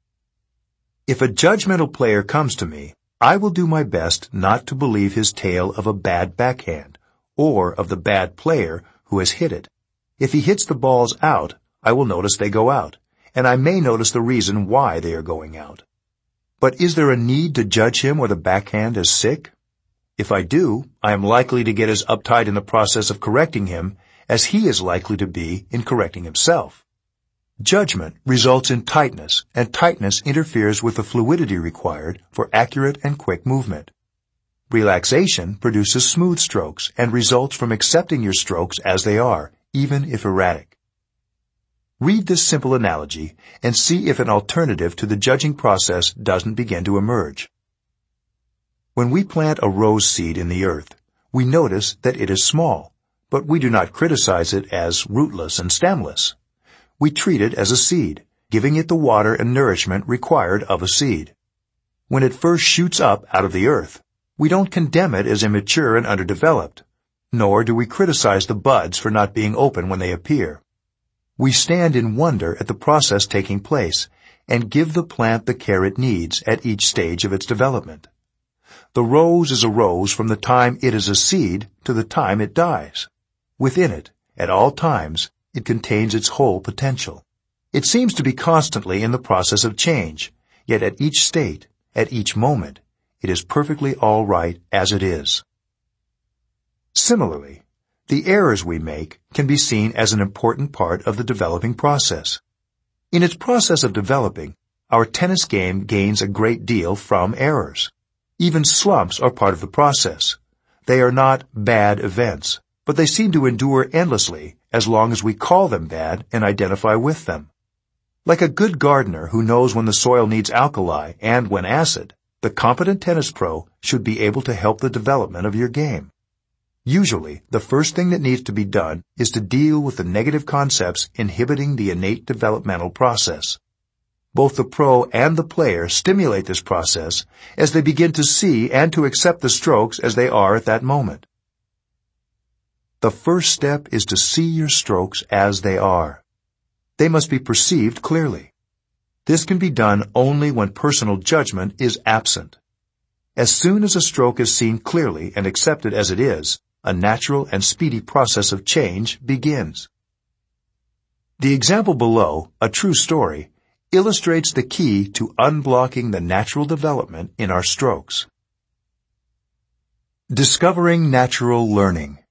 If a judgmental player comes to me, I will do my best not to believe his tale of a bad backhand, or of the bad player who has hit it. If he hits the balls out, I will notice they go out, and I may notice the reason why they are going out. But is there a need to judge him or the backhand as sick? If I do, I am likely to get as uptight in the process of correcting him as he is likely to be in correcting himself. Judgment results in tightness, and tightness interferes with the fluidity required for accurate and quick movement. Relaxation produces smooth strokes and results from accepting your strokes as they are, even if erratic. Read this simple analogy and see if an alternative to the judging process doesn't begin to emerge. When we plant a rose seed in the earth, we notice that it is small, but we do not criticize it as rootless and stemless. We treat it as a seed, giving it the water and nourishment required of a seed. When it first shoots up out of the earth, we don't condemn it as immature and underdeveloped, nor do we criticize the buds for not being open when they appear. We stand in wonder at the process taking place and give the plant the care it needs at each stage of its development. The rose is a rose from the time it is a seed to the time it dies. Within it, at all times, it contains its whole potential. It seems to be constantly in the process of change, yet at each state, at each moment, it is perfectly all right as it is. Similarly, the errors we make can be seen as an important part of the developing process. In its process of developing, our tennis game gains a great deal from errors. Even slumps are part of the process. They are not bad events, but they seem to endure endlessly as long as we call them bad and identify with them. Like a good gardener who knows when the soil needs alkali and when acid, the competent tennis pro should be able to help the development of your game. Usually, the first thing that needs to be done is to deal with the negative concepts inhibiting the innate developmental process. Both the pro and the player stimulate this process as they begin to see and to accept the strokes as they are at that moment. The first step is to see your strokes as they are. They must be perceived clearly. This can be done only when personal judgment is absent. As soon as a stroke is seen clearly and accepted as it is, a natural and speedy process of change begins. The example below, a true story, illustrates the key to unblocking the natural development in our strokes. Discovering natural learning.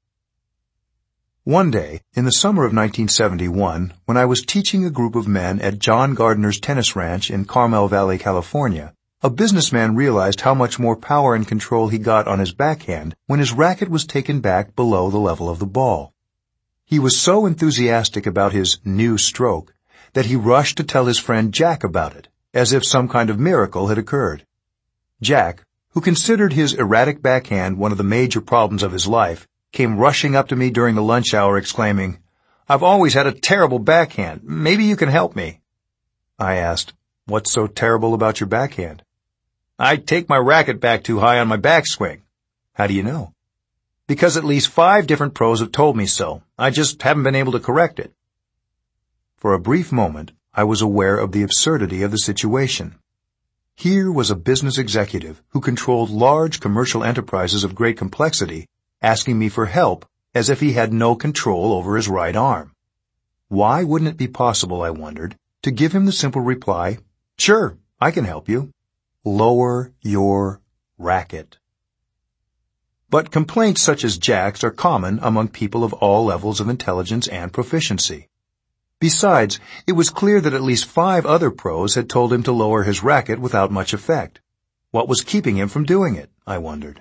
One day, in the summer of nineteen seventy-one, when I was teaching a group of men at John Gardner's tennis ranch in Carmel Valley, California, a businessman realized how much more power and control he got on his backhand when his racket was taken back below the level of the ball. He was so enthusiastic about his new stroke that he rushed to tell his friend Jack about it, as if some kind of miracle had occurred. Jack, who considered his erratic backhand one of the major problems of his life, came rushing up to me during the lunch hour exclaiming, "I've always had a terrible backhand. Maybe you can help me." I asked, "What's so terrible about your backhand?" "I take my racket back too high on my backswing." "How do you know?" "Because at least five different pros have told me so. I just haven't been able to correct it." For a brief moment, I was aware of the absurdity of the situation. Here was a business executive who controlled large commercial enterprises of great complexity, asking me for help as if he had no control over his right arm. Why wouldn't it be possible, I wondered, to give him the simple reply, "Sure, I can help you. Lower your racket." But complaints such as Jack's are common among people of all levels of intelligence and proficiency. Besides, it was clear that at least five other pros had told him to lower his racket without much effect. What was keeping him from doing it, I wondered.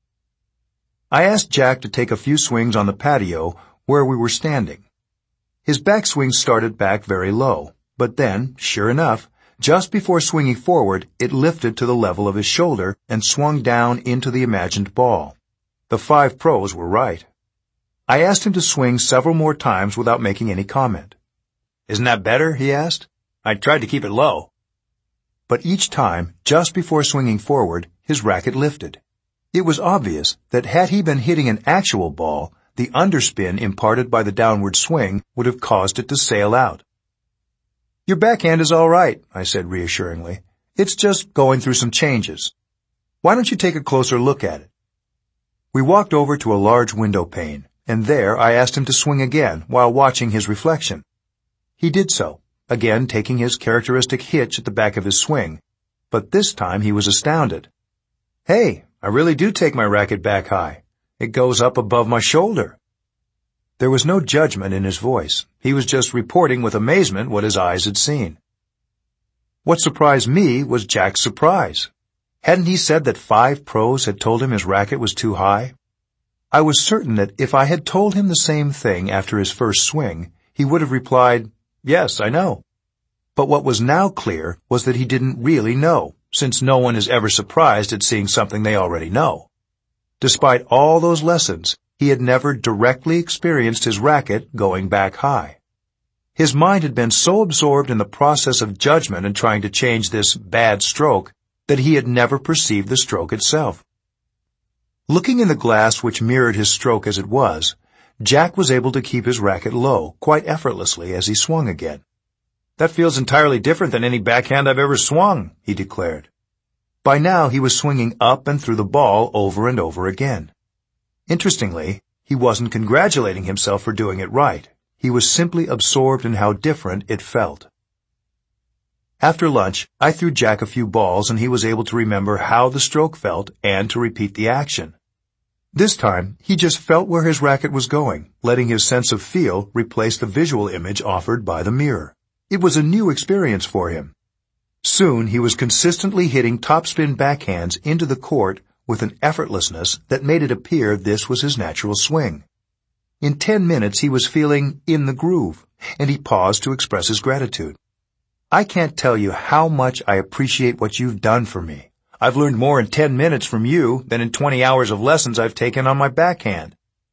I asked Jack to take a few swings on the patio where we were standing. His backswing started back very low, but then, sure enough, just before swinging forward, it lifted to the level of his shoulder and swung down into the imagined ball. The five pros were right. I asked him to swing several more times without making any comment. "Isn't that better?" he asked. "I tried to keep it low." But each time, just before swinging forward, his racket lifted. It was obvious that had he been hitting an actual ball, the underspin imparted by the downward swing would have caused it to sail out. "Your backhand is all right," I said reassuringly. "It's just going through some changes. Why don't you take a closer look at it?" We walked over to a large window pane, and there I asked him to swing again while watching his reflection. He did so, again taking his characteristic hitch at the back of his swing, but this time he was astounded. "Hey, I really do take my racket back high. It goes up above my shoulder." There was no judgment in his voice. He was just reporting with amazement what his eyes had seen. What surprised me was Jack's surprise. Hadn't he said that five pros had told him his racket was too high? I was certain that if I had told him the same thing after his first swing, he would have replied, "Yes, I know." But what was now clear was that he didn't really know, since no one is ever surprised at seeing something they already know. Despite all those lessons, he had never directly experienced his racket going back high. His mind had been so absorbed in the process of judgment and trying to change this bad stroke that he had never perceived the stroke itself. Looking in the glass which mirrored his stroke as it was, Jack was able to keep his racket low quite effortlessly as he swung again. "That feels entirely different than any backhand I've ever swung," he declared. By now he was swinging up and through the ball over and over again. Interestingly, he wasn't congratulating himself for doing it right. He was simply absorbed in how different it felt. After lunch, I threw Jack a few balls and he was able to remember how the stroke felt and to repeat the action. This time, he just felt where his racket was going, letting his sense of feel replace the visual image offered by the mirror. It was a new experience for him. Soon, he was consistently hitting topspin backhands into the court with an effortlessness that made it appear this was his natural swing. In ten minutes, he was feeling in the groove, and he paused to express his gratitude. "I can't tell you how much I appreciate what you've done for me. I've learned more in ten minutes from you than in twenty hours of lessons I've taken on my backhand.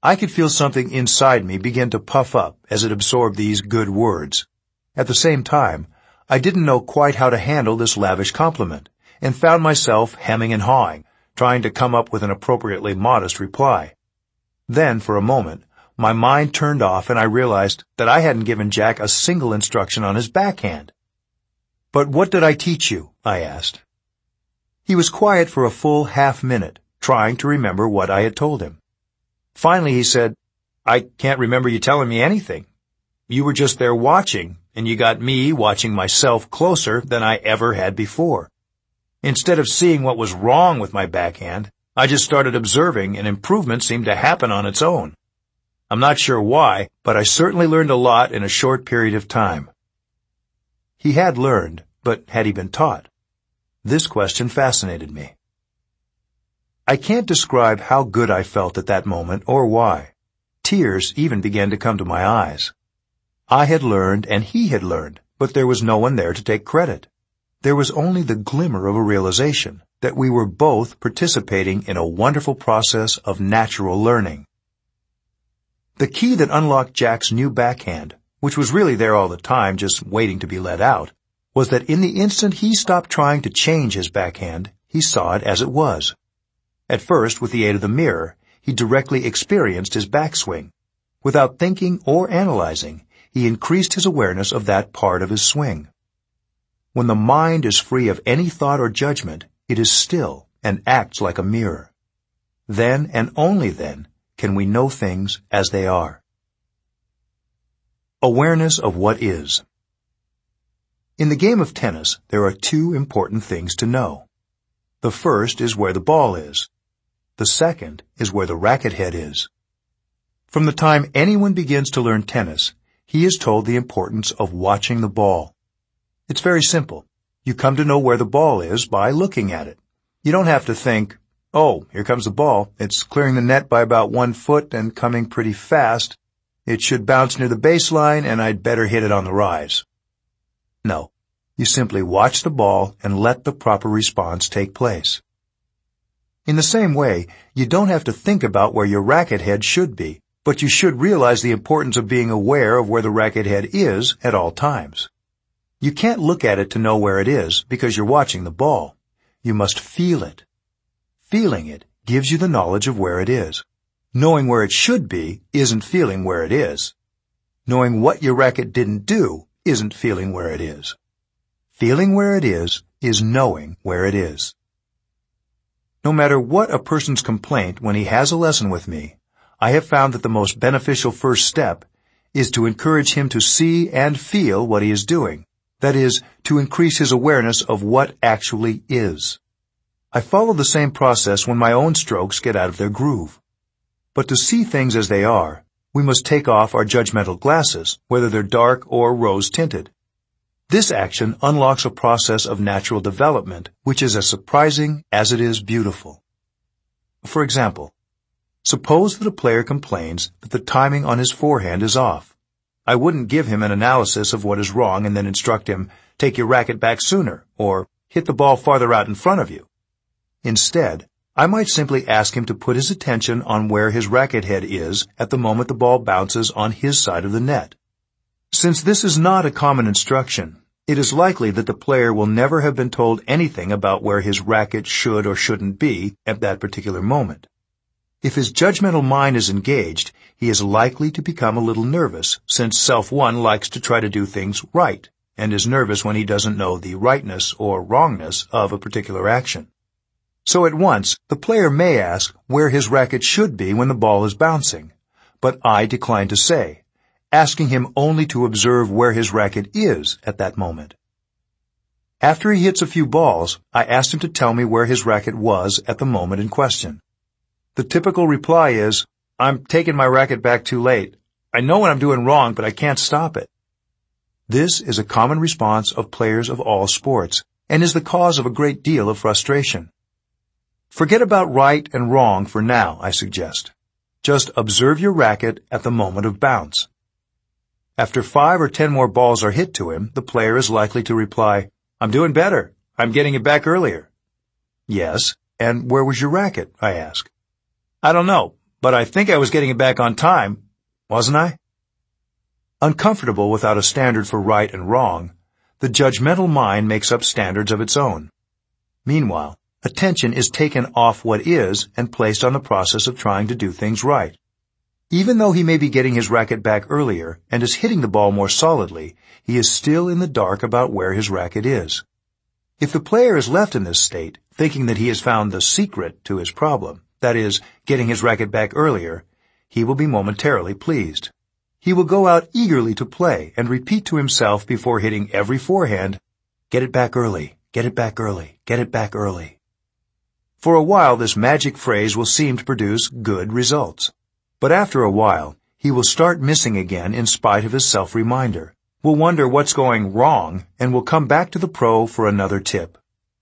I could feel something inside me begin to puff up as it absorbed these good words. At the same time, I didn't know quite how to handle this lavish compliment, and found myself hemming and hawing, trying to come up with an appropriately modest reply. Then, for a moment, my mind turned off and I realized that I hadn't given Jack a single instruction on his backhand. "But what did I teach you?" I asked. He was quiet for a full half minute, trying to remember what I had told him. Finally he said, "I can't remember you telling me anything. You were just there watching, and you got me watching myself closer than I ever had before. Instead of seeing what was wrong with my backhand, I just started observing, and improvement seemed to happen on its own. I'm not sure why, but I certainly learned a lot in a short period of time." He had learned, but had he been taught? This question fascinated me. I can't describe how good I felt at that moment or why. Tears even began to come to my eyes. I had learned and he had learned, but there was no one there to take credit. There was only the glimmer of a realization that we were both participating in a wonderful process of natural learning. The key that unlocked Jack's new backhand, which was really there all the time just waiting to be let out, was that in the instant he stopped trying to change his backhand, he saw it as it was. At first, with the aid of the mirror, he directly experienced his backswing. Without thinking or analyzing, he increased his awareness of that part of his swing. When the mind is free of any thought or judgment, it is still and acts like a mirror. Then, and only then, can we know things as they are. Awareness of what is. In the game of tennis, there are two important things to know. The first is where the ball is. The second is where the racket head is. From the time anyone begins to learn tennis, he is told the importance of watching the ball. It's very simple. You come to know where the ball is by looking at it. You don't have to think, "Oh, here comes the ball. It's clearing the net by about one foot and coming pretty fast. It should bounce near the baseline and I'd better hit it on the rise." No. You simply watch the ball and let the proper response take place. In the same way, you don't have to think about where your racket head should be, but you should realize the importance of being aware of where the racket head is at all times. You can't look at it to know where it is because you're watching the ball. You must feel it. Feeling it gives you the knowledge of where it is. Knowing where it should be isn't feeling where it is. Knowing what your racket didn't do isn't feeling where it is. Feeling where it is is knowing where it is. No matter what a person's complaint when he has a lesson with me, I have found that the most beneficial first step is to encourage him to see and feel what he is doing. That is, to increase his awareness of what actually is. I follow the same process when my own strokes get out of their groove. But to see things as they are, we must take off our judgmental glasses, whether they're dark or rose-tinted. This action unlocks a process of natural development, which is as surprising as it is beautiful. For example, suppose that a player complains that the timing on his forehand is off. I wouldn't give him an analysis of what is wrong and then instruct him, "Take your racket back sooner," or "Hit the ball farther out in front of you." Instead, I might simply ask him to put his attention on where his racket head is at the moment the ball bounces on his side of the net. Since this is not a common instruction, it is likely that the player will never have been told anything about where his racket should or shouldn't be at that particular moment. If his judgmental mind is engaged, he is likely to become a little nervous, since self one likes to try to do things right, and is nervous when he doesn't know the rightness or wrongness of a particular action. So at once, the player may ask where his racket should be when the ball is bouncing, but I decline to say, asking him only to observe where his racket is at that moment. After he hits a few balls, I asked him to tell me where his racket was at the moment in question. The typical reply is, "I'm taking my racket back too late. I know what I'm doing wrong, but I can't stop it." This is a common response of players of all sports, and is the cause of a great deal of frustration. Forget about right and wrong for now, I suggest. Just observe your racket at the moment of bounce. After five or ten more balls are hit to him, the player is likely to reply, "I'm doing better. I'm getting it back earlier." "Yes, and where was your racket?" I ask. "I don't know, But I think I was getting it back on time, wasn't I? Uncomfortable without a standard for right and wrong, the judgmental mind makes up standards of its own. Meanwhile, attention is taken off what is and placed on the process of trying to do things right. Even though he may be getting his racket back earlier and is hitting the ball more solidly, he is still in the dark about where his racket is. If the player is left in this state, thinking that he has found the secret to his problem, that is, getting his racket back earlier, he will be momentarily pleased. He will go out eagerly to play and repeat to himself before hitting every forehand, "Get it back early, get it back early, get it back early." For a while, this magic phrase will seem to produce good results. But after a while, he will start missing again in spite of his self-reminder, will wonder what's going wrong, and will come back to the pro for another tip.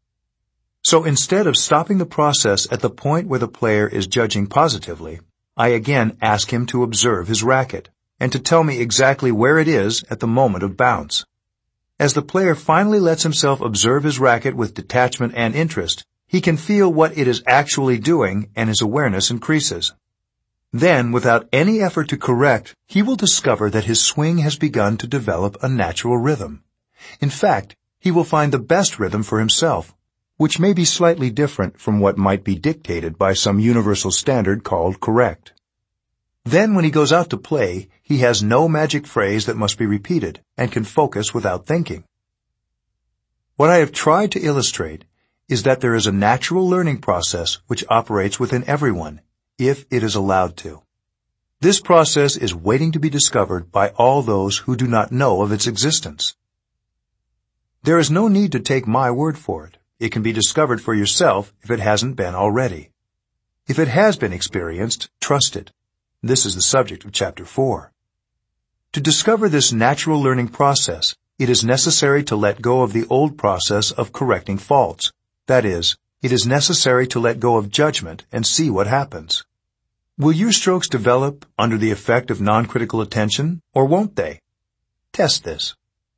So instead of stopping the process at the point where the player is judging positively, I again ask him to observe his racket, and to tell me exactly where it is at the moment of bounce. As the player finally lets himself observe his racket with detachment and interest, he can feel what it is actually doing, and his awareness increases. Then, without any effort to correct, he will discover that his swing has begun to develop a natural rhythm. In fact, he will find the best rhythm for himself, which may be slightly different from what might be dictated by some universal standard called correct. Then, when he goes out to play, he has no magic phrase that must be repeated, and can focus without thinking. What I have tried to illustrate is that there is a natural learning process which operates within everyone, if it is allowed to. This process is waiting to be discovered by all those who do not know of its existence. There is no need to take my word for it. It can be discovered for yourself if it hasn't been already. If it has been experienced, trust it. This is the subject of Chapter four. To discover this natural learning process, it is necessary to let go of the old process of correcting faults. That is, it is necessary to let go of judgment and see what happens. Will your strokes develop under the effect of non-critical attention, or won't they? Test this.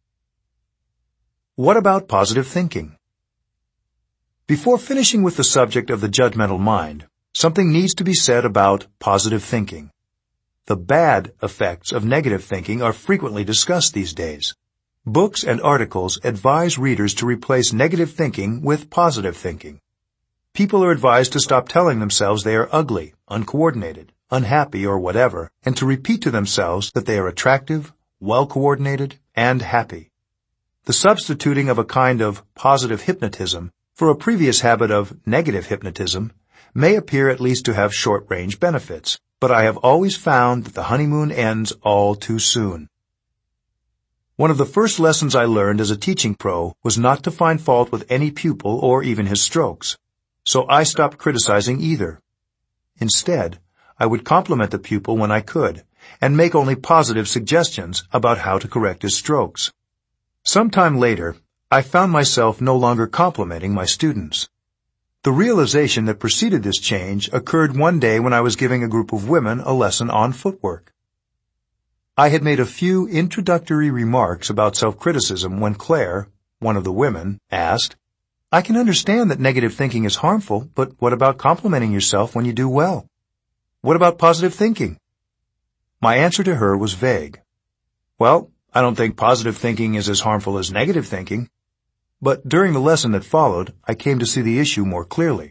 What about positive thinking? Before finishing with the subject of the judgmental mind, something needs to be said about positive thinking. The bad effects of negative thinking are frequently discussed these days. Books and articles advise readers to replace negative thinking with positive thinking. People are advised to stop telling themselves they are ugly, uncoordinated, unhappy, or whatever, and to repeat to themselves that they are attractive, well-coordinated, and happy. The substituting of a kind of positive hypnotism for a previous habit of negative hypnotism may appear at least to have short-range benefits, but I have always found that the honeymoon ends all too soon. One of the first lessons I learned as a teaching pro was not to find fault with any pupil or even his strokes, so I stopped criticizing either. Instead, I would compliment the pupil when I could, and make only positive suggestions about how to correct his strokes. Sometime later, I found myself no longer complimenting my students. The realization that preceded this change occurred one day when I was giving a group of women a lesson on footwork. I had made a few introductory remarks about self-criticism when Claire, one of the women, asked, "I can understand that negative thinking is harmful, but what about complimenting yourself when you do well? What about positive thinking?" My answer to her was vague. Well, I don't think positive thinking is as harmful as negative thinking. But during the lesson that followed, I came to see the issue more clearly.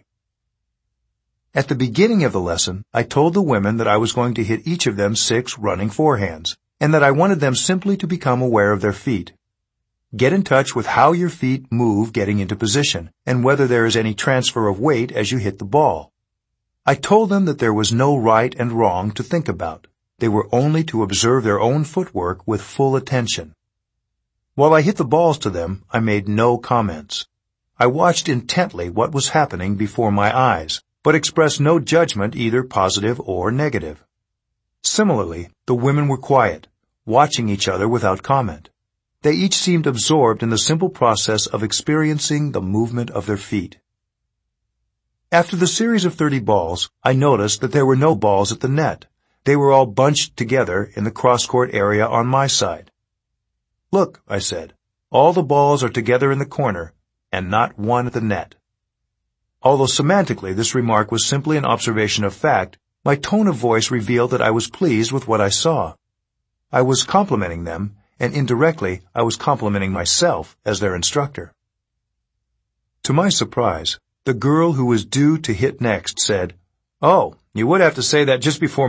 At the beginning of the lesson, I told the women that I was going to hit each of them six running forehands, and that I wanted them simply to become aware of their feet. Get in touch with how your feet move getting into position, and whether there is any transfer of weight as you hit the ball. I told them that there was no right and wrong to think about. They were only to observe their own footwork with full attention. While I hit the balls to them, I made no comments. I watched intently what was happening before my eyes, but expressed no judgment either positive or negative. Similarly, the women were quiet, watching each other without comment. They each seemed absorbed in the simple process of experiencing the movement of their feet. After the series of thirty balls, I noticed that there were no balls at the net. They were all bunched together in the cross-court area on my side. "Look," I said, "all the balls are together in the corner, and not one at the net." Although semantically this remark was simply an observation of fact, My tone of voice revealed that I was pleased with what I saw. I was complimenting them, and indirectly I was complimenting myself as their instructor. To my surprise, the girl who was due to hit next said, "Oh, you would have to say that just before